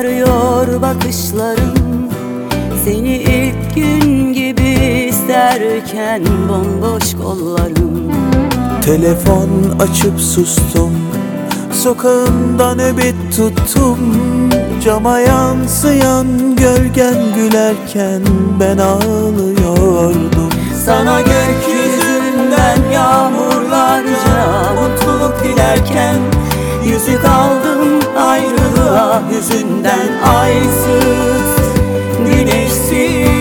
arıyor bakışlarım. Seni ilk gün gibi isterken bomboş kollarım. Telefon açıp sustum, sokağımda nöbet tuttum. Cama yansıyan gölgen gülerken ben ağlıyordum. Sana gökyüzünden yağmurlarca mutluluk dilerken yüzük aldım ayrılığa hüzünden, aysız, güneşsiz.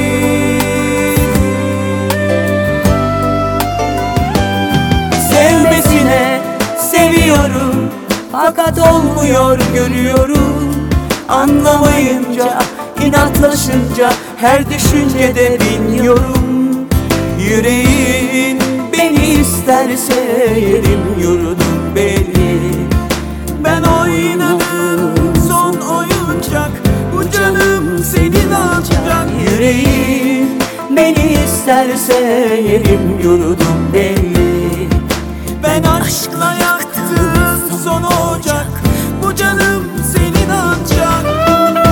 Sevmesine seviyorum fakat olmuyor görüyorum. Anlamayınca, inatlaşınca her düşüncede biniyorum. Yüreğin beni isterse yerim yurdum belli. Ben oynadım son oyuncak, bu canım senin ancak. Yüreğin beni isterse yerim yurdum belli. Ben aşkla yaktım son ocak, bu canım senin ancak.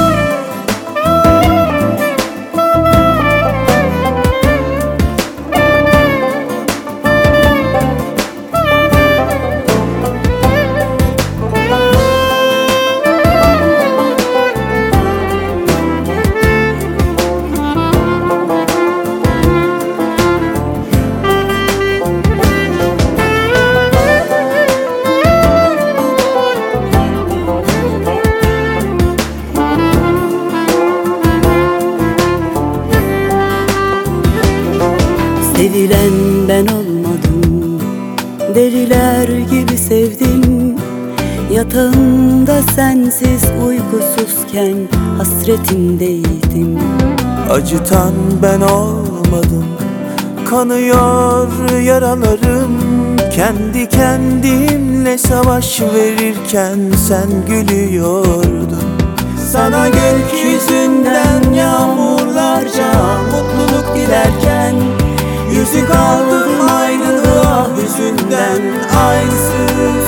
Sevilen ben olmadım, deliler gibi sevdim. Yatağımda sensiz uykusuzken hasretindeydim. Acıtan ben olmadım, kanıyor yaralarım. Kendi kendimle savaş verirken sen gülüyordun. Sana gökyüzünden yağmurlarca mutluluk dilerken yüzük aldım ayrılığa hüzünden, aysız,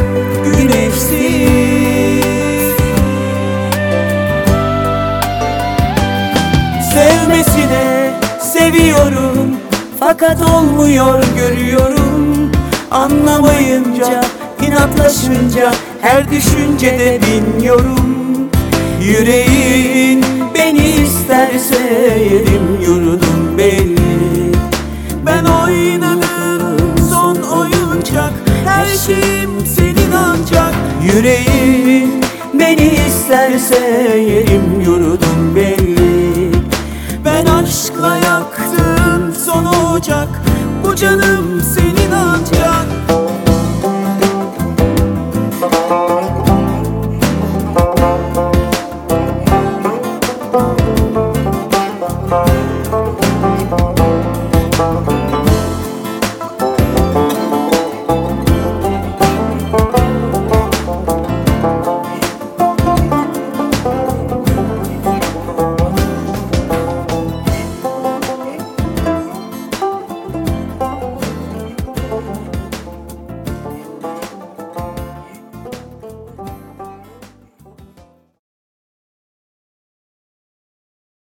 güneşsiz. Sevmesine seviyorum fakat olmuyor görüyorum. Anlamayınca, inatlaşınca her düşüncede biniyorum. Yüreğin beni isterse yerim yurdum belli. Ben oynadım son oyuncak, her şeyim senin ancak. Yüreğin beni isterse yerim yurdum belli. Ben aşkla yaktım son ocak, bu canım senin ancak.